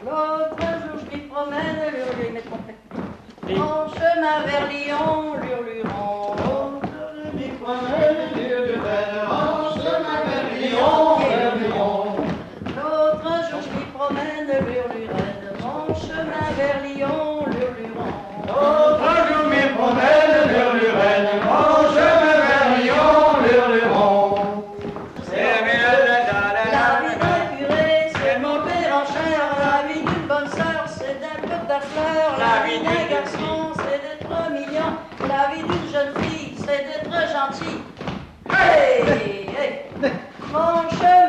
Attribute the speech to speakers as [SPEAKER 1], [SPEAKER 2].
[SPEAKER 1] L'autre jour je m'y promène, lurlure, mais trompé. En chemin vers Lyon, lurluron.
[SPEAKER 2] L'autre je m'y promène, lurlure, en chemin vers Lyon, lurluron.
[SPEAKER 1] L'autre jour je m'y promène, lurlurette. Mon chemin vers Lyon, lurluron.
[SPEAKER 2] L'autre jour m'y promène, lurlurette. Mon chemin vers Lyon, lurluron.
[SPEAKER 1] La vie d'un curé, c'est monter en chair. La vie d'une bonne sœur, c'est d'un peu de fleur. La vie d'un garçon, c'est d'être mignon. La vie d'une jeune fille, c'est d'être gentil. Hey, hey, mon chemin.